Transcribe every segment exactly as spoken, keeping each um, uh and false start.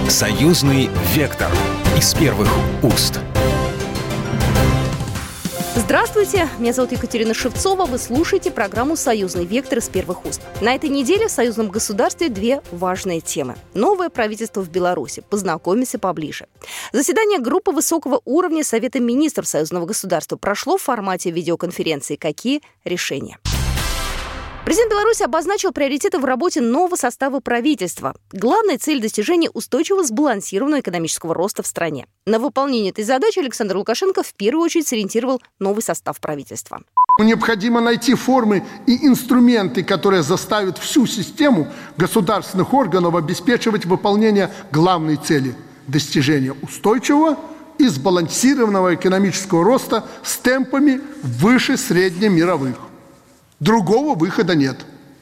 Союзный вектор из первых уст. Здравствуйте, меня зовут Екатерина Шевцова. Вы слушаете программу «Союзный вектор» из первых уст. На этой неделе в союзном государстве две важные темы. Новое правительство в Беларуси. Познакомимся поближе. Заседание группы высокого уровня Совета министров союзного государства прошло в формате видеоконференции. Какие решения? Президент Беларуси обозначил приоритеты в работе нового состава правительства. Главная цель – достижения устойчивого сбалансированного экономического роста в стране. На выполнение этой задачи Александр Лукашенко в первую очередь сориентировал новый состав правительства. Необходимо найти формы и инструменты, которые заставят всю систему государственных органов обеспечивать выполнение главной цели – достижения устойчивого и сбалансированного экономического роста с темпами выше среднемировых. Другого выхода нет.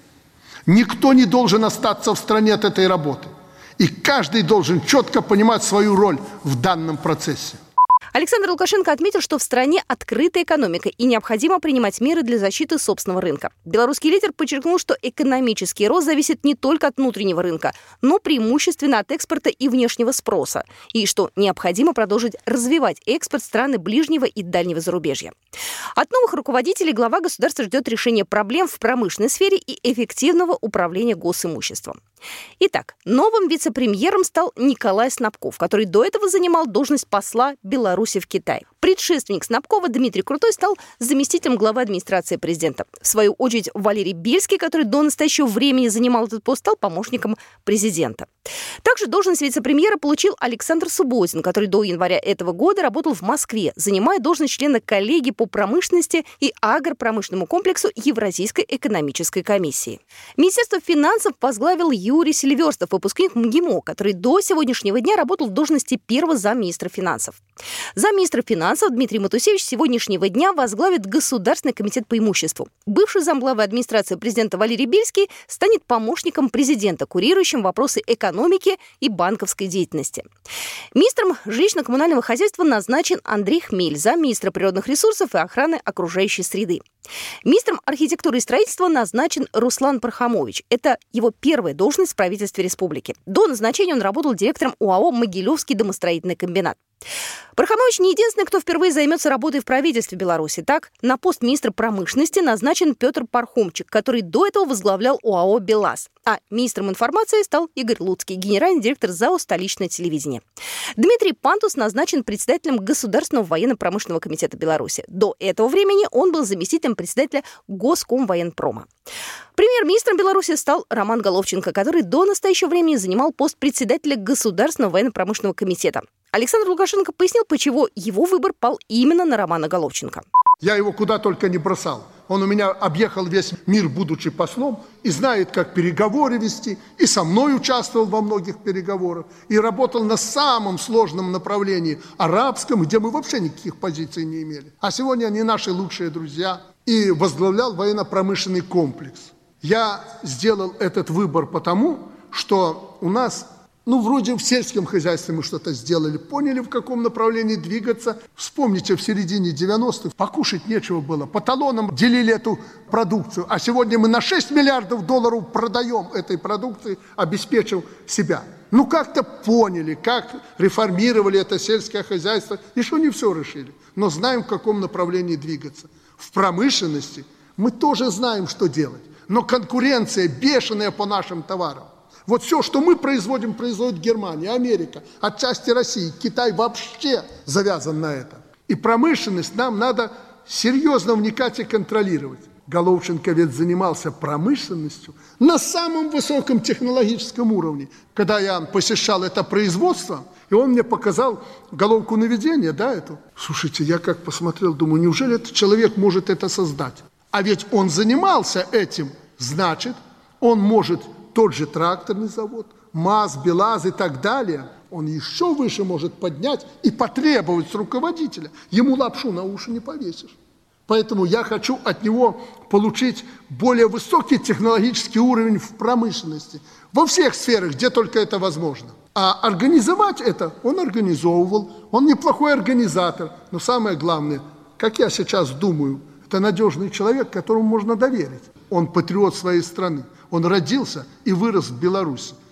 Никто не должен остаться в стороне от этой работы. И каждый должен четко понимать свою роль в данном процессе. Александр Лукашенко отметил, что в стране открытая экономика и необходимо принимать меры для защиты собственного рынка. Белорусский лидер подчеркнул, что экономический рост зависит не только от внутреннего рынка, но преимущественно от экспорта и внешнего спроса, и что необходимо продолжить развивать экспорт страны ближнего и дальнего зарубежья. От новых руководителей глава государства ждет решения проблем в промышленной сфере и эффективного управления госимуществом. Итак, новым вице-премьером стал Николай Снапков, который до этого занимал должность посла Беларуси в Китай. Предшественник Снапкова Дмитрий Крутой стал заместителем главы администрации президента. В свою очередь Валерий Бельский, который до настоящего времени занимал этот пост, стал помощником президента. Также должность вице-премьера получил Александр Субботин, который до января этого года работал в Москве, занимая должность члена коллегии по промышленности и агропромышленному комплексу Евразийской экономической комиссии. Министерство финансов возглавил Юрий Селиверстов, выпускник МГИМО, который до сегодняшнего дня работал в должности первого замминистра финансов. Замминистра финансов Дмитрий Матусевич с сегодняшнего дня возглавит Государственный комитет по имуществу. Бывший замглавы администрации президента Валерий Бельский станет помощником президента, курирующим вопросы экономики и банковской деятельности. Министром жилищно-коммунального хозяйства назначен Андрей Хмель, замминистра природных ресурсов и охраны окружающей среды. Министром архитектуры и строительства назначен Руслан Пархамович. Это его первая должность в правительстве республики. До назначения он работал директором ОАО «Могилевский домостроительный комбинат». Пархамович не единственный, кто впервые займется работой в правительстве Беларуси. Так, на пост министра промышленности назначен Петр Пархомчик, который до этого возглавлял ОАО «БелАЗ». А министром информации стал Игорь Луцкий, генеральный директор ЗАО «Столичное телевидение». Дмитрий Пантус назначен председателем Государственного военно-промышленного комитета Беларуси. До этого времени он был заместителем председателя Госкомвоенпрома. Премьер-министром Беларуси стал Роман Головченко, который до настоящего времени занимал пост председателя Государственного военно-промышленного комитета. Александр Лукашенко пояснил, почему его выбор пал именно на Романа Головченко. Я его куда только не бросал. Он у меня объехал весь мир, будучи послом, и знает, как переговоры вести, и со мной участвовал во многих переговорах, и работал на самом сложном направлении арабском, где мы вообще никаких позиций не имели. А сегодня они наши лучшие друзья, и возглавлял военно-промышленный комплекс. Я сделал этот выбор потому, что у нас... Ну, вроде в сельском хозяйстве мы что-то сделали, поняли, в каком направлении двигаться. Вспомните, в середине девяностых покушать нечего было. По талонам делили эту продукцию. А сегодня мы на шесть миллиардов долларов продаем этой продукции, обеспечив себя. Ну, как-то поняли, как реформировали это сельское хозяйство. Еще не все решили, но знаем, в каком направлении двигаться. В промышленности мы тоже знаем, что делать. Но конкуренция бешеная по нашим товарам. Вот все, что мы производим, производит Германия, Америка, отчасти России. Китай вообще завязан на это. И промышленность нам надо серьезно вникать и контролировать. Головченко ведь занимался промышленностью на самом высоком технологическом уровне. Когда я посещал это производство, и он мне показал головку наведения, да, эту. Слушайте, я как посмотрел, думаю, неужели этот человек может это создать? А ведь он занимался этим, значит, он может... Тот же тракторный завод, МАЗ, БелАЗ и так далее, он еще выше может поднять и потребовать с руководителя. Ему лапшу на уши не повесишь. Поэтому я хочу от него получить более высокий технологический уровень в промышленности. Во всех сферах, где только это возможно. А организовать это он организовывал. Он неплохой организатор. Но самое главное, как я сейчас думаю, это надежный человек, которому можно доверить. Он патриот своей страны. Он родился и вырос в Беларуси.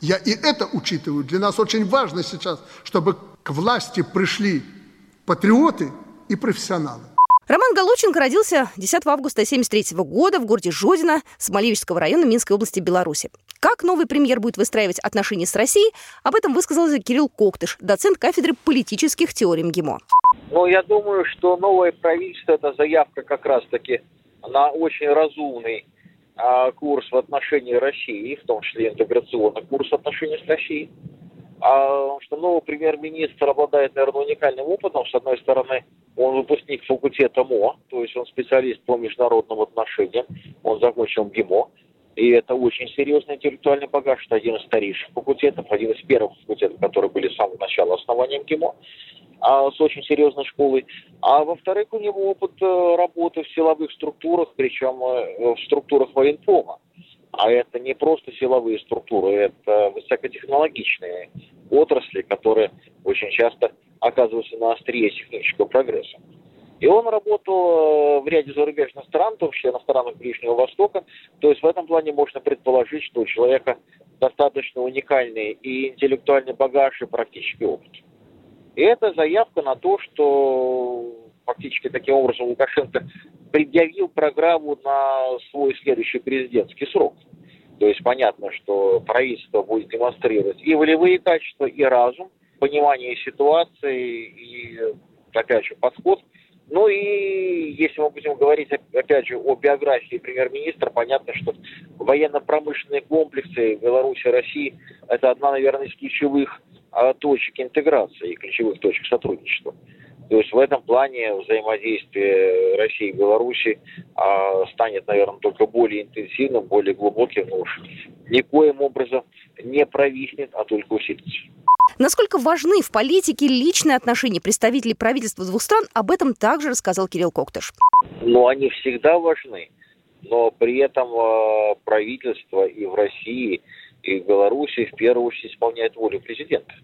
Я и это учитываю. Для нас очень важно сейчас, чтобы к власти пришли патриоты и профессионалы. Роман Головченко родился десятого августа тысяча девятьсот семьдесят третьего года в городе Жодино Смоленического района Минской области, Беларуси. Как новый премьер будет выстраивать отношения с Россией, об этом высказался Кирилл Коктыш, доцент кафедры политических теорий МГИМО. Ну, я думаю, что новое правительство – это заявка как раз-таки на очень разумный а, курс в отношении России, в том числе интеграционный курс в отношении с Россией. А, что новый премьер-министр обладает, наверное, уникальным опытом. С одной стороны, он выпускник факультета МО, то есть он специалист по международным отношениям, он закончил МГИМО. И это очень серьезный интеллектуальный багаж. Это один из старейших факультетов, один из первых факультетов, которые были с самого начала основания МГИМО, а, с очень серьезной школой. А во-вторых, у него опыт работы в силовых структурах, причем в структурах военкома. А это не просто силовые структуры, это высокотехнологичные отрасли, которые очень часто оказываются на острие технического прогресса. И он работал в ряде зарубежных стран, в том числе на странах Ближнего Востока. То есть в этом плане можно предположить, что у человека достаточно уникальный и интеллектуальный багаж, и практический опыт. И это заявка на то, что фактически таким образом Лукашенко предъявил программу на свой следующий президентский срок. То есть понятно, что правительство будет демонстрировать и волевые качества, и разум, понимание ситуации, и, опять же, подход. Ну и если мы будем говорить, опять же, о биографии премьер-министра, понятно, что военно-промышленные комплексы Беларуси и России – это одна, наверное, из ключевых а, точек интеграции и ключевых точек сотрудничества. То есть в этом плане взаимодействие России и Беларуси а, станет, наверное, только более интенсивным, более глубоким, но уж никоим образом не провиснет, а только усилится. Насколько важны в политике личные отношения представителей правительства двух стран, об этом также рассказал Кирилл Коктыш. Ну, они всегда важны, но при этом э, правительство и в России, и в Беларуси в первую очередь исполняет волю президента.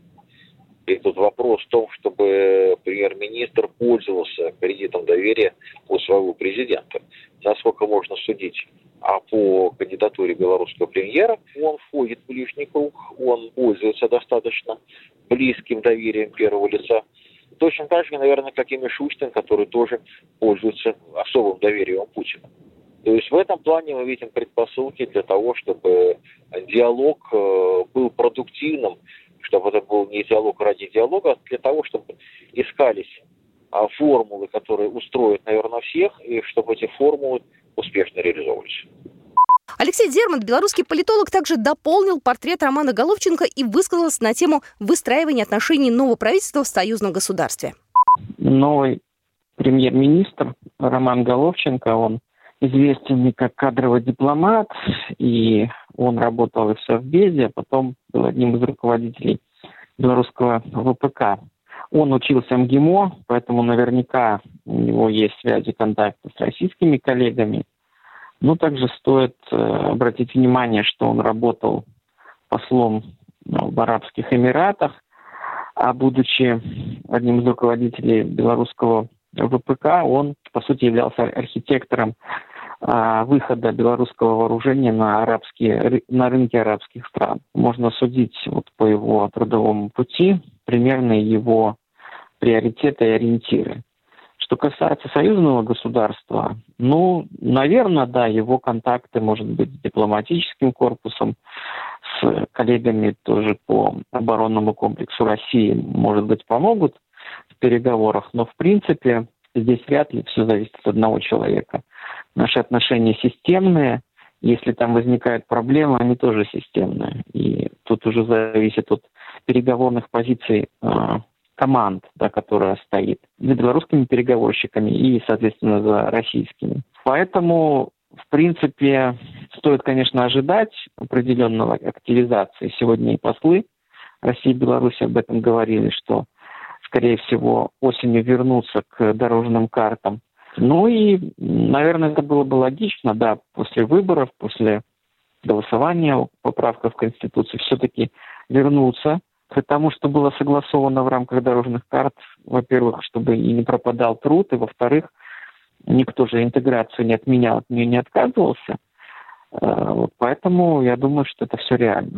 И тут вопрос в том, чтобы премьер-министр пользовался кредитом доверия у своего президента. Насколько можно судить а по кандидатуре белорусского премьера, он входит в ближний круг, он пользуется достаточно близким доверием первого лица. Точно так же, наверное, как и Мишустин, который тоже пользуется особым доверием Путина. То есть в этом плане мы видим предпосылки для того, чтобы диалог был продуктивным, чтобы это был не диалог ради диалога, а для того, чтобы искались формулы, которые устроят, наверное, всех, и чтобы эти формулы успешно реализовывались. Алексей Дермат, белорусский политолог, также дополнил портрет Романа Головченко и высказался на тему выстраивания отношений нового правительства в союзном государстве. Новый премьер-министр Роман Головченко, он известен не как кадровый дипломат, и он работал и в Совбезе, а потом был одним из руководителей белорусского ВПК. Он учился в МГИМО, поэтому наверняка у него есть связи, контакты с российскими коллегами. Но также стоит э, обратить внимание, что он работал послом ну, в Арабских Эмиратах, а будучи одним из руководителей белорусского ВПК, он, по сути, являлся архитектором э, выхода белорусского вооружения на, арабские, на рынки арабских стран. Можно судить вот, по его трудовому пути примерно его приоритеты и ориентиры. Что касается союзного государства, ну, наверное, да, его контакты, может быть, с дипломатическим корпусом, с коллегами тоже по оборонному комплексу России, может быть, помогут в переговорах, но, в принципе, здесь вряд ли все зависит от одного человека. Наши отношения системные, если там возникают проблемы, они тоже системные. И тут уже зависит от переговорных позиций э, команд, да, которая стоит за белорусскими переговорщиками и, соответственно, за российскими. Поэтому, в принципе, стоит, конечно, ожидать определенного активизации. Сегодня и послы России и Беларуси об этом говорили, что, скорее всего, осенью вернутся к дорожным картам. Ну и, наверное, это было бы логично, да, после выборов, после голосования о поправках в Конституцию все-таки вернуться к тому, что было согласовано в рамках дорожных карт. Во-первых, чтобы и не пропадал труд, и, во-вторых, никто же интеграцию не отменял, от нее не отказывался. Поэтому я думаю, что это все реально.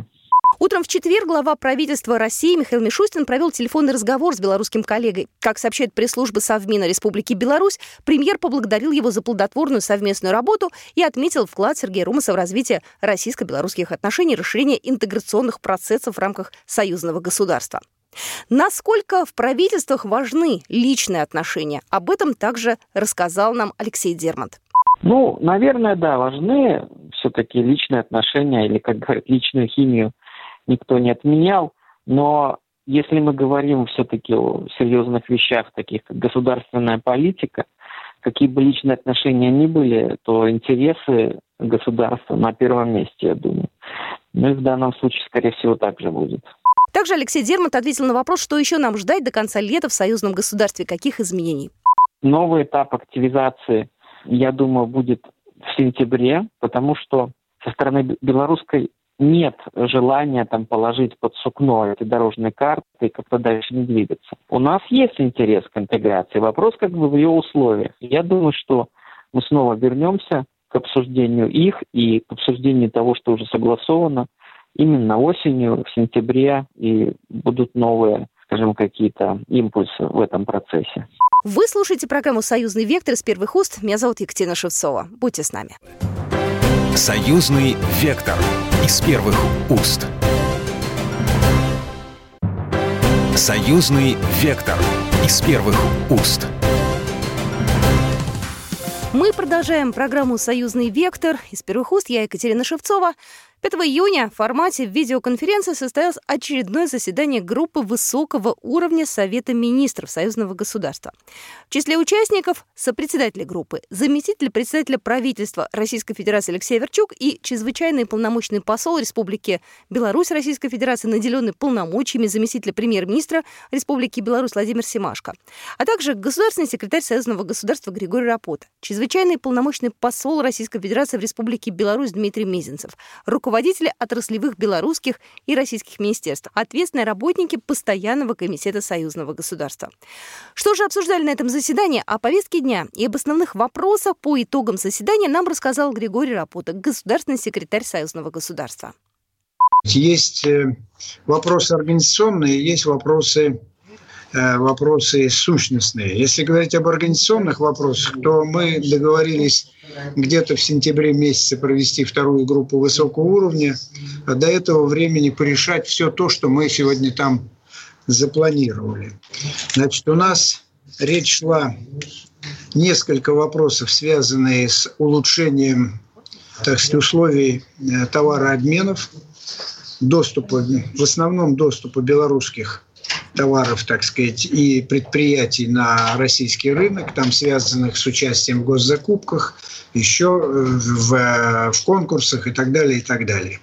Утром в четверг глава правительства России Михаил Мишустин провел телефонный разговор с белорусским коллегой. Как сообщает пресс-служба Совмина Республики Беларусь, премьер поблагодарил его за плодотворную совместную работу и отметил вклад Сергея Румаса в развитие российско-белорусских отношений и расширение интеграционных процессов в рамках союзного государства. Насколько в правительствах важны личные отношения? Об этом также рассказал нам Алексей Дермат. Ну, наверное, да, важны все-таки личные отношения, или, как говорят, личную химию никто не отменял. Но если мы говорим все-таки о серьезных вещах, таких как государственная политика, какие бы личные отношения ни были, то интересы государства на первом месте, я думаю. Ну и в данном случае, скорее всего, так же будет. Также Алексей Дермат ответил на вопрос, что еще нам ждать до конца лета в союзном государстве, каких изменений. Новый этап активизации, я думаю, будет в сентябре, потому что со стороны белорусской нет желания там положить под сукно эти дорожные карты и как-то дальше не двигаться. У нас есть интерес к интеграции. Вопрос как бы в ее условиях. Я думаю, что мы снова вернемся к обсуждению их и к обсуждению того, что уже согласовано именно осенью, в сентябре, и будут новые, скажем, какие-то импульсы в этом процессе. Вы слушаете программу «Союзный вектор» из первых уст. Меня зовут Екатерина Шевцова. Будьте с нами. «Союзный вектор» из первых уст. «Союзный вектор» из первых уст. Мы продолжаем программу «Союзный вектор» из первых уст. Я Екатерина Шевцова. пятого июня в формате видеоконференции состоялось очередное заседание группы высокого уровня Совета министров Союзного государства. В числе участников сопредседатели группы, заместитель председателя правительства Российской Федерации Алексей Аверчук и чрезвычайный полномочный посол Республики Беларусь Российской Федерации, наделенный полномочиями заместителя премьер-министра Республики Беларусь Владимир Семашко, а также государственный секретарь Союзного государства Григорий Рапота, чрезвычайный полномочный посол Российской Федерации в Республике Беларусь Дмитрий Мезенцев, руководители отраслевых белорусских и российских министерств, ответственные работники Постоянного комитета Союзного государства. Что же обсуждали на этом заседании? О повестке дня и об основных вопросах по итогам заседания нам рассказал Григорий Рапота, государственный секретарь Союзного государства. Есть вопросы организационные, есть вопросы вопросы сущностные. Если говорить об организационных вопросах, то мы договорились где-то в сентябре месяце провести вторую группу высокого уровня, а до этого времени порешать все то, что мы сегодня там запланировали. Значит, у нас речь шла несколько вопросов, связанные с улучшением, так сказать, условий товарообменов, доступа, в основном доступа белорусских товаров, так сказать, и предприятий на российский рынок, там связанных с участием в госзакупках, еще в, в конкурсах и так далее, и так далее.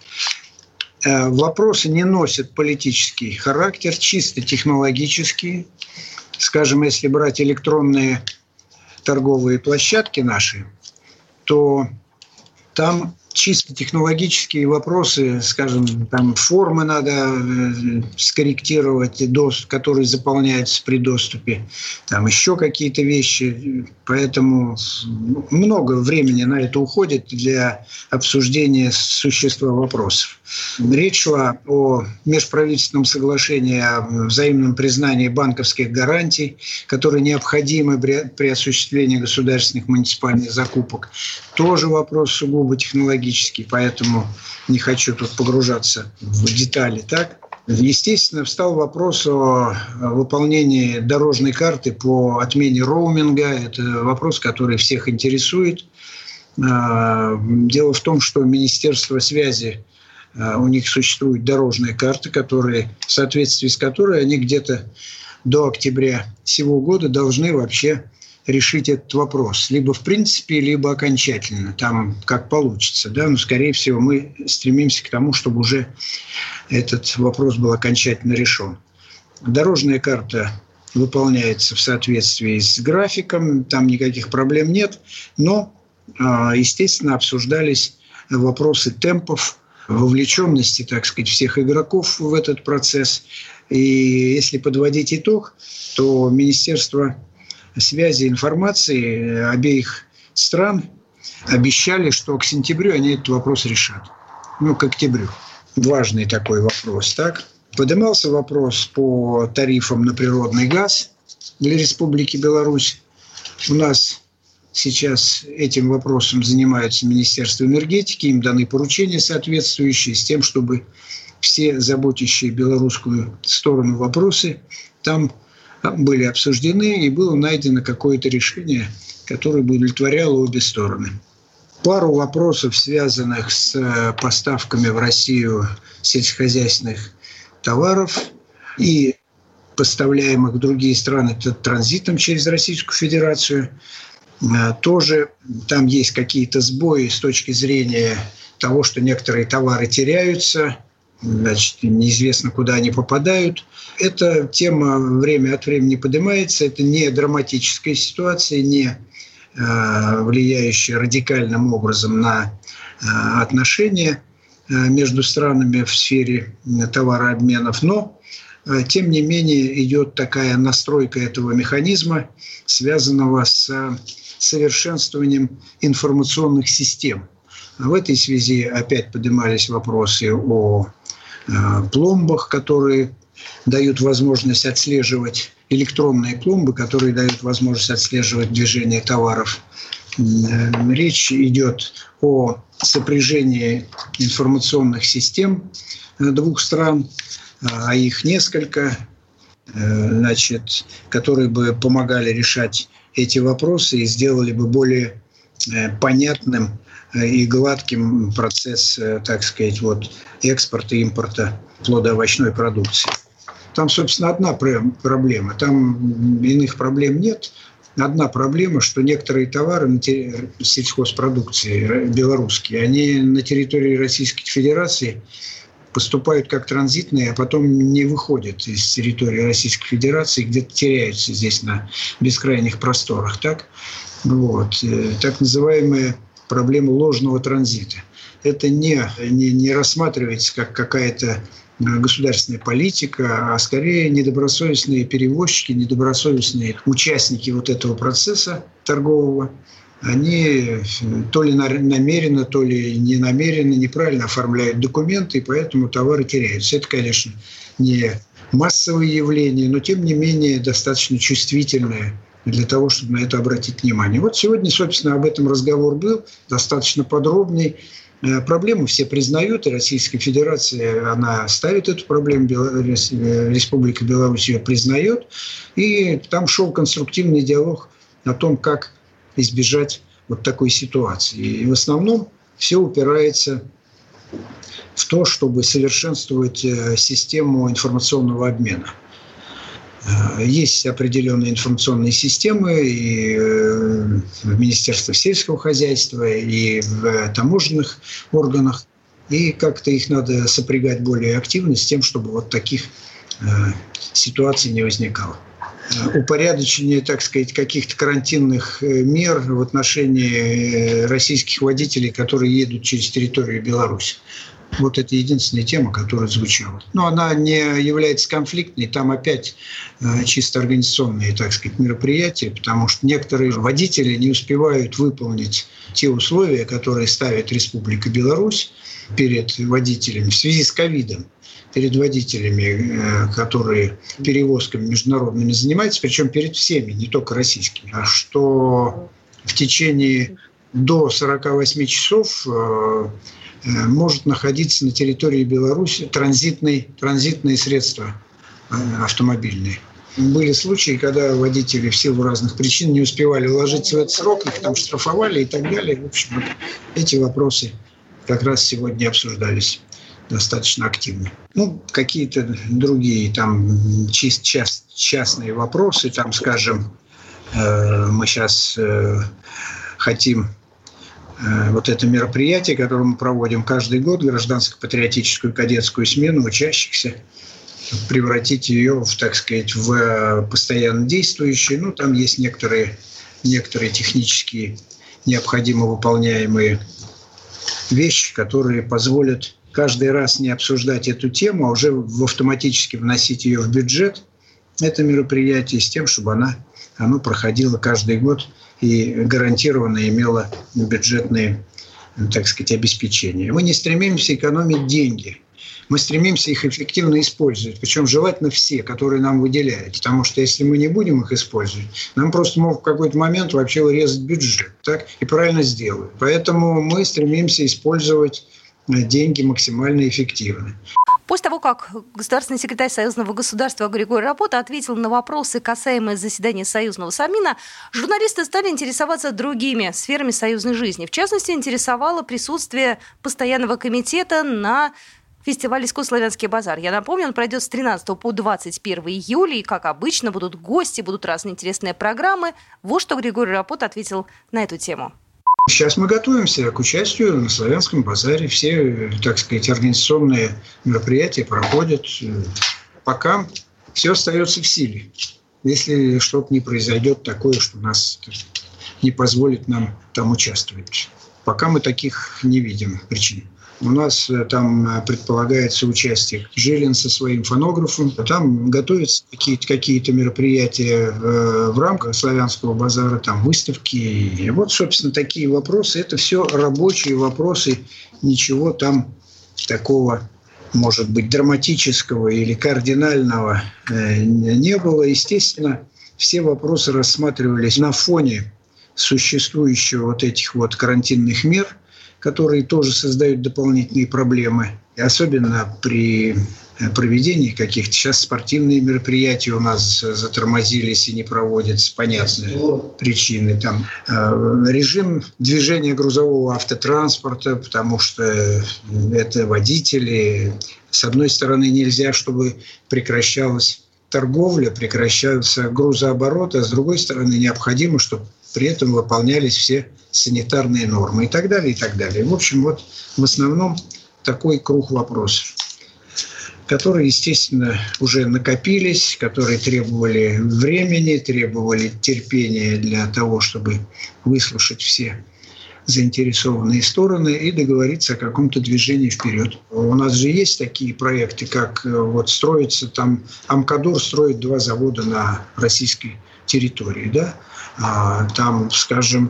Вопросы не носят политический характер, чисто технологический. Скажем, если брать электронные торговые площадки наши, то там чисто технологические вопросы, скажем, там формы надо скорректировать, которые заполняются при доступе, там еще какие-то вещи. Поэтому много времени на это уходит для обсуждения существа вопросов. Речь шла о межправительственном соглашении о взаимном признании банковских гарантий, которые необходимы при осуществлении государственных муниципальных закупок. Тоже вопрос сугубо технологический, поэтому не хочу тут погружаться в детали. Так? Естественно, встал вопрос о выполнении дорожной карты по отмене роуминга. Это вопрос, который всех интересует. Дело в том, что Министерство связи, у них существует дорожная карта, которые, в соответствии с которой они где-то до октября сего года должны вообще решить этот вопрос. Либо в принципе, либо окончательно. Там как получится. Да? Но, скорее всего, мы стремимся к тому, чтобы уже этот вопрос был окончательно решен. Дорожная карта выполняется в соответствии с графиком. Там никаких проблем нет. Но, естественно, обсуждались вопросы темпов, вовлеченности, так сказать, всех игроков в этот процесс. И если подводить итог, то Министерство связи и информации обеих стран обещали, что к сентябрю они этот вопрос решат. Ну, к октябрю. важный такой вопрос, так? Поднимался вопрос по тарифам на природный газ для Республики Беларусь. У нас сейчас этим вопросом занимается Министерство энергетики, им даны поручения соответствующие с тем, чтобы все заботящие белорусскую сторону вопросы там были обсуждены и было найдено какое-то решение, которое бы удовлетворяло обе стороны. Пару вопросов, связанных с поставками в Россию сельскохозяйственных товаров и поставляемых в другие страны транзитом через Российскую Федерацию. Тоже там есть какие-то сбои с точки зрения того, что некоторые товары теряются, значит, неизвестно, куда они попадают. Эта тема время от времени поднимается. Это не драматическая ситуация, не э, влияющая радикальным образом на э, отношения э, между странами в сфере товарообменов. Но, э, тем не менее, идет такая настройка этого механизма, связанного с совершенствованием информационных систем. В этой связи опять поднимались вопросы о э, пломбах, которые дают возможность отслеживать, электронные пломбы, которые дают возможность отслеживать движение товаров. Речь идет о сопряжении информационных систем двух стран, а их несколько, значит, которые бы помогали решать эти вопросы и сделали бы более понятным и гладким процесс, так сказать, вот, экспорта и импорта плодоовощной продукции. Там, собственно, одна проблема. Там иных проблем нет. Одна проблема, что некоторые товары сельхозпродукции белорусские, они на территории Российской Федерации поступают как транзитные, а потом не выходят из территории Российской Федерации, где-то теряются здесь на бескрайних просторах. Так, вот. Так называемая проблема ложного транзита. Это не, не, не рассматривается как какая-то государственная политика, а скорее недобросовестные перевозчики, недобросовестные участники вот этого процесса торгового, они то ли намеренно, то ли не намеренно, неправильно оформляют документы, и поэтому товары теряются. Это, конечно, не массовое явление, но, тем не менее, достаточно чувствительное для того, чтобы на это обратить внимание. Вот сегодня, собственно, об этом разговор был, достаточно подробный. Проблему все признают, и Российская Федерация, она ставит эту проблему, Республика Беларусь ее признает, и там шел конструктивный диалог о том, как избежать вот такой ситуации. И в основном все упирается в то, чтобы совершенствовать систему информационного обмена. Есть определенные информационные системы и в Министерстве сельского хозяйства, и в таможенных органах. И как-то их надо сопрягать более активно с тем, чтобы вот таких ситуаций не возникало. Упорядочение, так сказать, каких-то карантинных мер в отношении российских водителей, которые едут через территорию Беларуси. Вот это единственная тема, которая звучала. Но она не является конфликтной. Там опять э, чисто организационные, так сказать, мероприятия, потому что некоторые водители не успевают выполнить те условия, которые ставит Республика Беларусь перед водителями в связи с ковидом, перед водителями, э, которые перевозками международными занимаются, причем перед всеми, не только российскими, а что в течение до сорока восьми часов э, может находиться на территории Беларуси транзитные, транзитные средства автомобильные. Были случаи, когда водители в силу разных причин не успевали уложиться в этот срок, их там штрафовали и так далее. В общем, вот эти вопросы как раз сегодня обсуждались достаточно активно. Ну, какие-то другие там чисто част, частные вопросы, там, скажем, э, мы сейчас э, хотим вот это мероприятие, которое мы проводим каждый год, гражданско-патриотическую кадетскую смену учащихся, превратить ее, в, так сказать, в постоянно действующую. Ну, там есть некоторые, некоторые технические необходимо выполняемые вещи, которые позволят каждый раз не обсуждать эту тему, а уже автоматически вносить ее в бюджет, это мероприятие, с тем, чтобы она, оно проходило каждый год и гарантированно имело бюджетные, так сказать, обеспечения. Мы не стремимся экономить деньги. мы стремимся их эффективно использовать. Причем желательно все, которые нам выделяют. Потому что если мы не будем их использовать, нам просто могут в какой-то момент вообще урезать бюджет. Так? И правильно сделают. Поэтому мы стремимся использовать деньги максимально эффективно. После того, как государственный секретарь Союзного государства Григорий Рапота ответил на вопросы, касаемые заседания Союзного Совмина, журналисты стали интересоваться другими сферами союзной жизни. В частности, интересовало присутствие постоянного комитета на фестивале «Искусствославянский базар». Я напомню, он пройдет с тринадцатого по двадцать первое июля, и, как обычно, будут гости, будут разные интересные программы. Вот что Григорий Рапота ответил на эту тему. Сейчас мы готовимся к участию на Славянском базаре. Все, так сказать, организационные мероприятия проходят. Пока все остается в силе. Если что-то не произойдет такое, что нас не позволит нам там участвовать. Пока мы таких не видим причин. У нас там предполагается участие Жилин со своим фонографом. Там готовятся какие-то, какие-то мероприятия в, в рамках Славянского базара, там выставки. И вот, собственно, такие вопросы. Это все рабочие вопросы. Ничего там такого, может быть, драматического или кардинального не было. Естественно, все вопросы рассматривались на фоне существующего вот этих вот карантинных мер, которые тоже создают дополнительные проблемы. И особенно при проведении каких-то. Сейчас спортивные мероприятия у нас затормозились и не проводятся, понятные причины. Там э, режим движения грузового автотранспорта, потому что это водители. С одной стороны, нельзя, чтобы прекращалась торговля, прекращался грузооборот, а с другой стороны, необходимо, чтобы при этом выполнялись все санитарные нормы и так далее, и так далее. В общем, вот в основном такой круг вопросов, которые, естественно, уже накопились, которые требовали времени, требовали терпения для того, чтобы выслушать все заинтересованные стороны и договориться о каком-то движении вперед. У нас же есть такие проекты, как вот строится там, Амкадор строит два завода на российской территории, да? А там, скажем,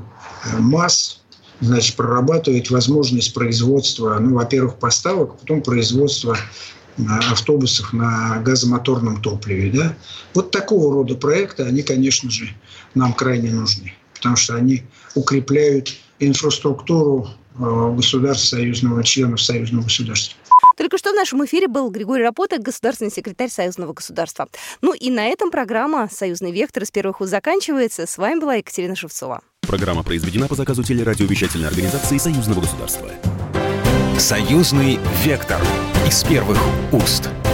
МАЗ, значит, прорабатывает возможность производства, ну, во-первых, поставок, а потом производства автобусов на газомоторном топливе, да? Вот такого рода проекты, они, конечно же, нам крайне нужны, потому что они укрепляют инфраструктуру государств союзного, членов союзного государства. Только что в нашем эфире был Григорий Рапота, государственный секретарь Союзного государства. Ну и на этом программа «Союзный вектор» из первых уст заканчивается. С вами была Екатерина Шевцова. Программа произведена по заказу телерадиовещательной организации Союзного государства. «Союзный вектор» из первых уст.